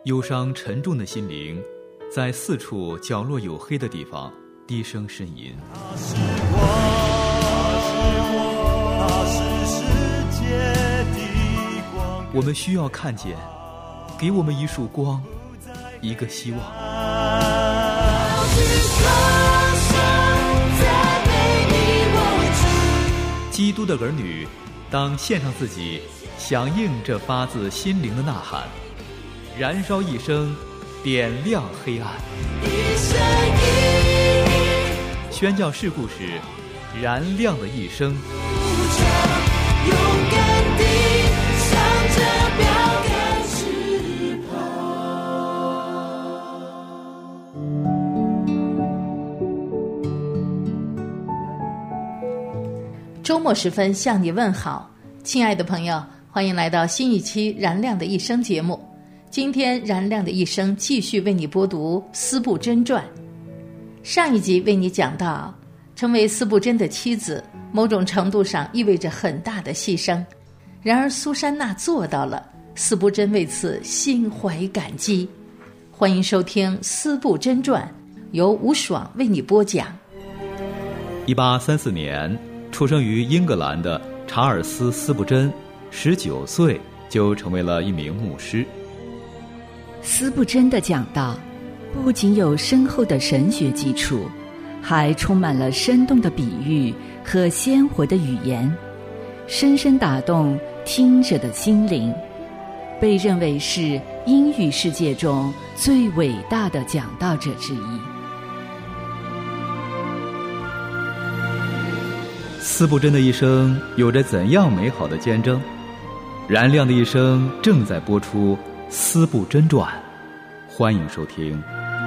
忧伤沉重的心灵在四处角落有黑的地方低声呻吟。 他是我，他是世界的光。 我们需要看见，给我们一束光，一个希望。基督的儿女当献上自己，响应这发自心灵的呐喊，燃烧一生，点亮黑暗。宣教士故事，燃亮的一生。 勇敢地向着标杆直跑。 周末时分向你问好，亲爱的朋友，欢迎来到新一期燃亮的一生节目。今天燃亮的一生继续为你播读司布真传。上一集为你讲到，成为司布真的妻子某种程度上意味着很大的牺牲，然而苏珊娜做到了，司布真为此心怀感激。欢迎收听司布真传，由吴爽为你播讲。 1834年出生于英格兰的查尔斯·司布真19岁就成为了一名牧师。 司布真的讲道不仅有深厚的神学基础，还充满了生动的比喻和鲜活的语言，深深打动听者的心灵，被认为是英语世界中最伟大的讲道者之一。 司布真的一生有着怎样美好的见证？燃亮的一生正在播出司布真传，欢迎收听。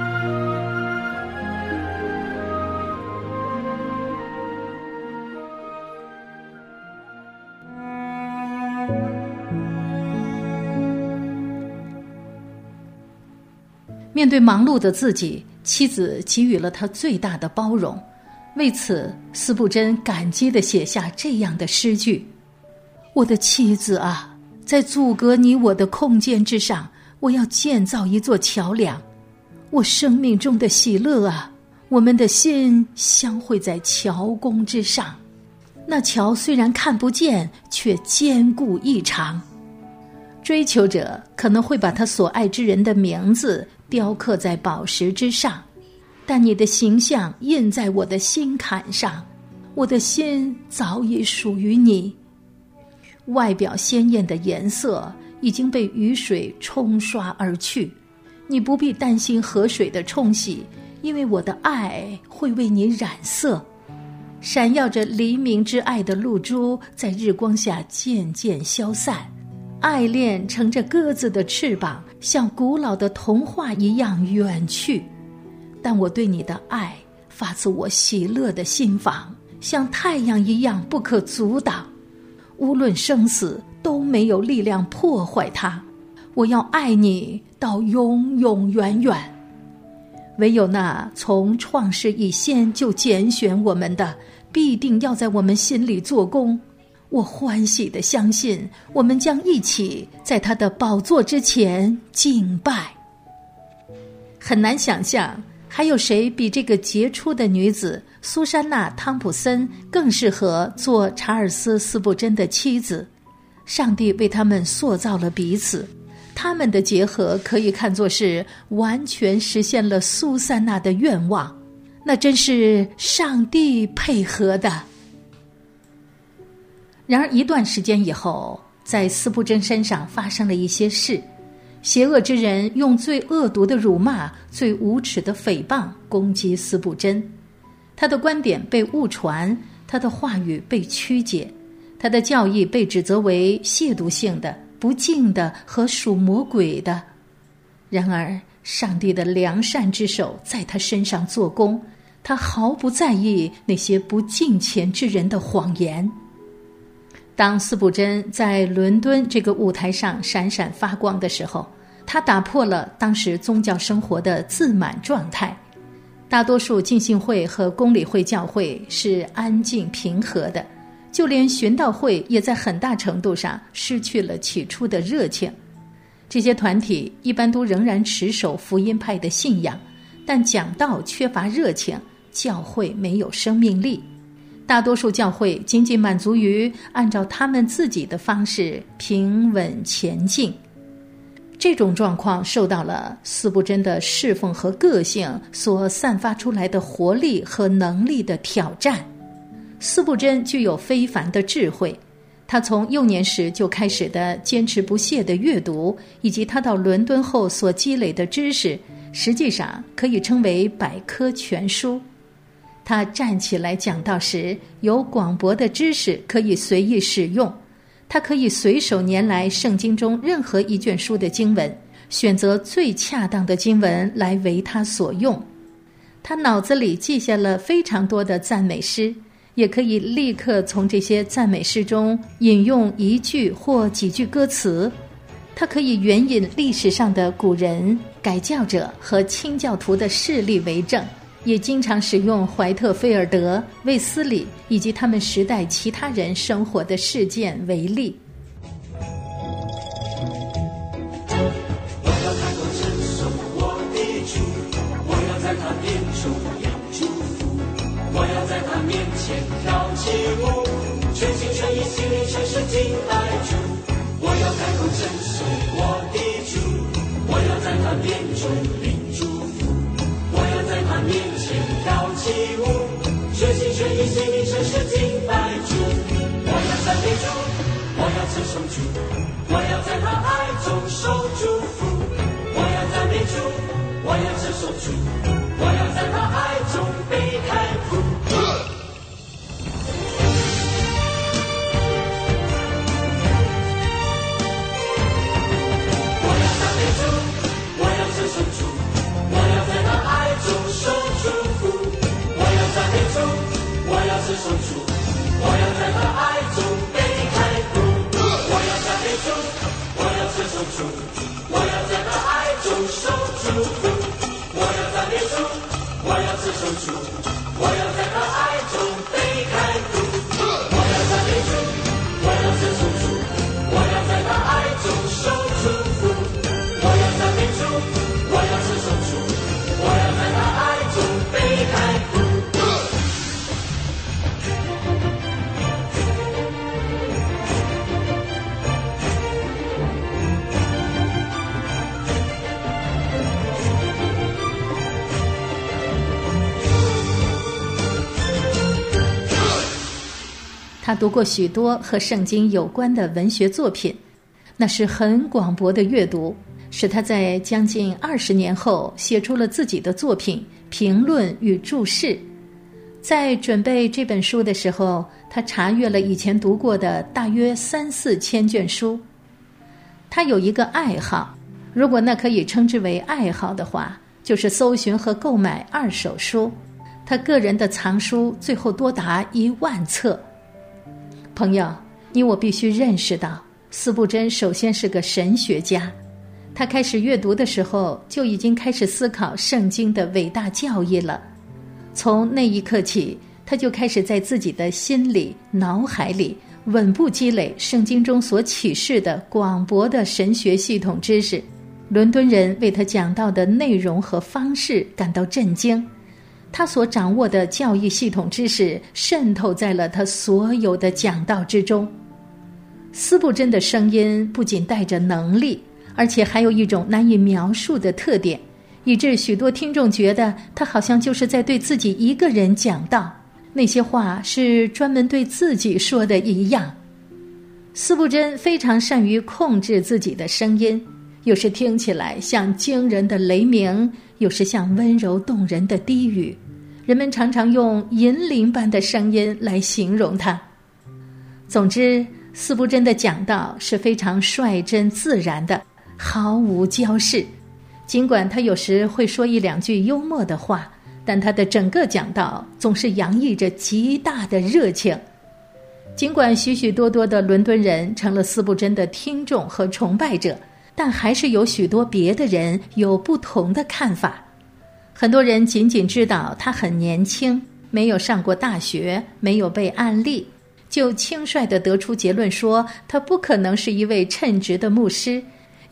面对忙碌的自己，妻子给予了他最大的包容。为此，司布真感激地写下这样的诗句：我的妻子啊，在阻隔你我的空间之上，我要建造一座桥梁。我生命中的喜乐啊，我们的心相会在桥弓之上。那桥虽然看不见，却坚固异常。追求者可能会把他所爱之人的名字雕刻在宝石之上，但你的形象印在我的心坎上，我的心早已属于你。外表鲜艳的颜色已经被雨水冲刷而去，你不必担心河水的冲洗，因为我的爱会为你染色。闪耀着黎明之爱的露珠在日光下渐渐消散，爱恋乘着鸽子的翅膀，像古老的童话一样远去。但我对你的爱发自我喜乐的心房，像太阳一样不可阻挡，无论生死都没有力量破坏它。我要爱你到永永远远。唯有那从创世以先就拣选我们的，必定要在我们心里做工。我欢喜地相信，我们将一起在他的宝座之前敬拜。很难想象还有谁比这个杰出的女子苏珊娜·汤普森更适合做查尔斯·司布真的妻子。上帝为他们塑造了彼此，他们的结合可以看作是完全实现了苏珊娜的愿望，那真是上帝配合的。然而一段时间以后，在司布真身上发生了一些事，邪恶之人用最恶毒的辱骂、最无耻的诽谤攻击司布真，他的观点被误传，他的话语被曲解，他的教义被指责为亵渎性的、不敬的和属魔鬼的。然而上帝的良善之手在他身上做工，他毫不在意那些不敬虔之人的谎言。当司布真在伦敦这个舞台上闪闪发光的时候，他打破了当时宗教生活的自满状态。大多数浸信会和公理会教会是安静平和的，就连寻道会也在很大程度上失去了起初的热情。 这些团体一般都仍然持守福音派的信仰，但讲道缺乏热情，教会没有生命力。大多数教会仅仅满足于按照他们自己的方式平稳前进。这种状况受到了司布真的侍奉和个性所散发出来的活力和能力的挑战。司布真具有非凡的智慧，他从幼年时就开始的坚持不懈的阅读，以及他到伦敦后所积累的知识，实际上可以称为百科全书。他站起来讲道时，有广博的知识可以随意使用，他可以随手拈来圣经中任何一卷书的经文，选择最恰当的经文来为他所用。他脑子里记下了非常多的赞美诗，也可以立刻从这些赞美诗中引用一句或几句歌词。他可以援引历史上的古人、改教者和清教徒的事例为证，也经常使用怀特菲尔德、卫斯理以及他们时代其他人生活的事件为例。 我要抬头承受我的主，我要在他面中有祝福，我要在他面前跳起舞，全心全意心灵诚实敬拜主。我要抬头承受我的主，我要在他面中领祝福，我要在他面前跳起舞，全心全意心灵诚实敬拜主。我要赞美主，我要承受主，我要在他爱中受祝福。我要赞美主，我要承受主，我要在他爱中被开铺。我要赞美主，我要承受主，我要在他爱中受祝福。我要赞美主，我要承受主，我要在他爱中被开铺。我要赞美主，我要承受主，我要在他爱中受祝福。我要赞美主，我要承受主，我要在他爱中被开铺。我要赞美主，我要承受主，我要在他爱中受祝福。我要赞美主，我要承受主，我要在他爱中被开铺。 他读过许多和圣经有关的文学作品，那是很广博的阅读，使他在将近20年后写出了自己的作品、评论与注释。在准备这本书的时候，他查阅了以前读过的大约3-4千卷书。他有一个爱好，如果那可以称之为爱好的话，就是搜寻和购买二手书。他个人的藏书最后多达1万册。朋友，你我必须认识到，司布真首先是个神学家。他开始阅读的时候，就已经开始思考圣经的伟大教义了。从那一刻起，他就开始在自己的心里、脑海里稳步积累圣经中所启示的广博的神学系统知识。伦敦人为他讲道的内容和方式感到震惊。他所掌握的教义系统知识渗透在了他所有的讲道之中。司布真的声音不仅带着能力，而且还有一种难以描述的特点，以致许多听众觉得他好像就是在对自己一个人讲道，那些话是专门对自己说的一样。司布真非常善于控制自己的声音，有时听起来像惊人的雷鸣，有时像温柔动人的低语。人们常常用银铃般的声音来形容他。总之，司布真的讲道是非常率真自然的，毫无娇饰。尽管他有时会说1-2句幽默的话，但他的整个讲道总是洋溢着极大的热情。尽管许许多多的伦敦人成了司布真的听众和崇拜者，但还是有许多别的人有不同的看法。很多人仅仅知道他很年轻，没有上过大学，没有被案例，就轻率地得出结论说他不可能是一位称职的牧师，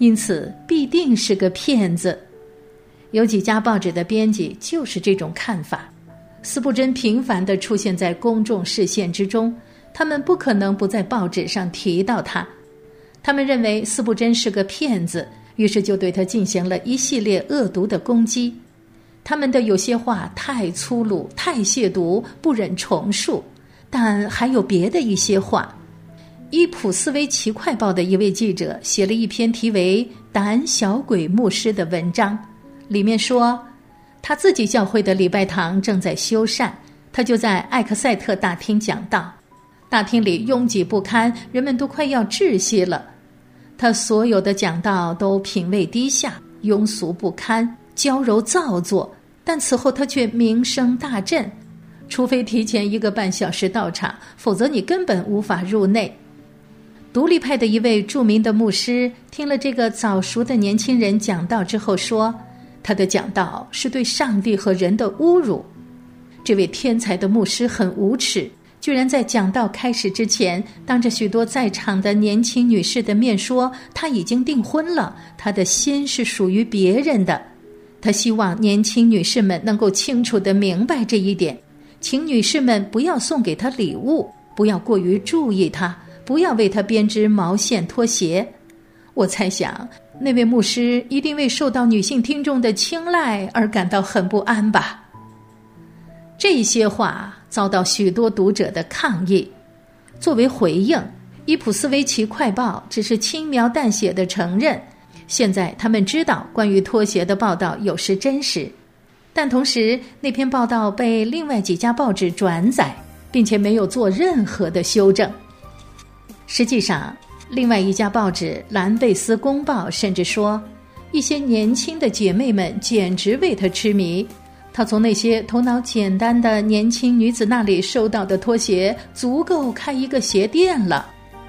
因此必定是个骗子。有几家报纸的编辑就是这种看法。司布真频繁地出现在公众视线之中，他们不可能不在报纸上提到他。他们认为司布真是个骗子，于是就对他进行了一系列恶毒的攻击。他们的有些话太粗鲁、太亵渎，不忍重述，但还有别的一些话。伊普斯维奇快报的一位记者写了一篇题为《胆小鬼牧师》的文章，里面说他自己教会的礼拜堂正在修缮，他就在艾克塞特大厅讲道，大厅里拥挤不堪，人们都快要窒息了。他所有的讲道都品味低下，庸俗不堪，娇柔造作，但此后他却名声大振，除非提前1个半小时到场，否则你根本无法入内。独立派的一位著名的牧师听了这个早熟的年轻人讲道之后说，他的讲道是对上帝和人的侮辱。这位天才的牧师很无耻，居然在讲道开始之前，当着许多在场的年轻女士的面说他已经订婚了，他的心是属于别人的。他希望年轻女士们能够清楚地明白这一点，请女士们不要送给他礼物，不要过于注意他，不要为他编织毛线拖鞋。我猜想那位牧师一定为受到女性听众的青睐而感到很不安吧。这些话遭到许多读者的抗议。作为回应，伊普斯维奇快报只是轻描淡写地承认，现在他们知道关于拖鞋的报道有失真实，但同时那篇报道被另外几家报纸转载，并且没有做任何的修正。实际上，另外一家报纸兰贝斯公报甚至说，一些年轻的姐妹们简直为他痴迷，他从那些头脑简单的年轻女子那里收到的拖鞋足够开一个鞋店了。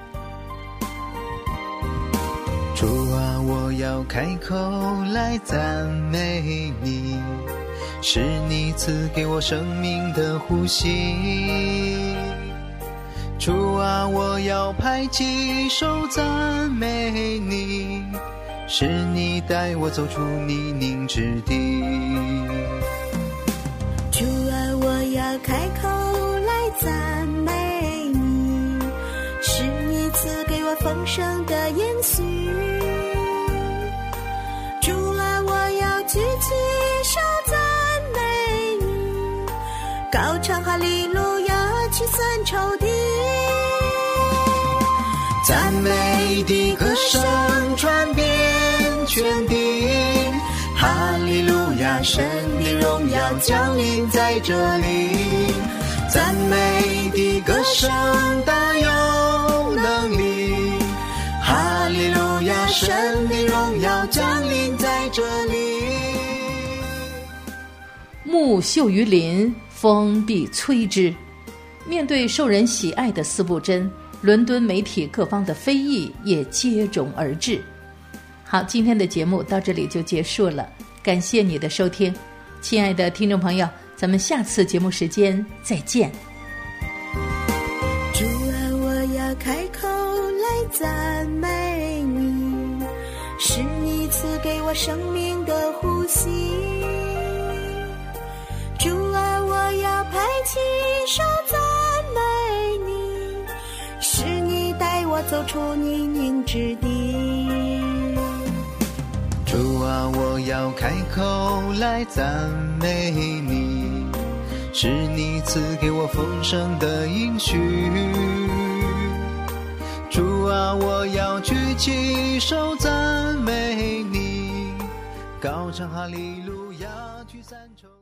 主啊，我要开口来赞美你，是你赐给我生命的呼吸。主啊，我要拍起手赞美你，是你带我走出泥泞之地。 主啊，我要开口来赞美你，是你赐给我丰盛的应许。主啊，我要举起手赞美你，高唱哈利路亚，驱散仇敌。 赞美的歌声传遍全地，哈利路亚，神的荣耀降临在这里。赞美的歌声大有能力，哈利路亚，神的荣耀降临在这里。 木秀于林，风必摧之。面对受人喜爱的司布真，伦敦媒体各方的非议也接踵而至。好，今天的节目到这里就结束了，感谢你的收听，亲爱的听众朋友，咱们下次节目时间再见。 主啊，我要开口来赞美你，是你赐给我生命的呼吸。主啊，我要拍起手赞美你，是你带我走出泥泞之地。 主啊，我要开口来赞美你，是你赐给我丰盛的应许。主啊，我要举起手赞美你，高唱哈利路亚，驱散仇敌。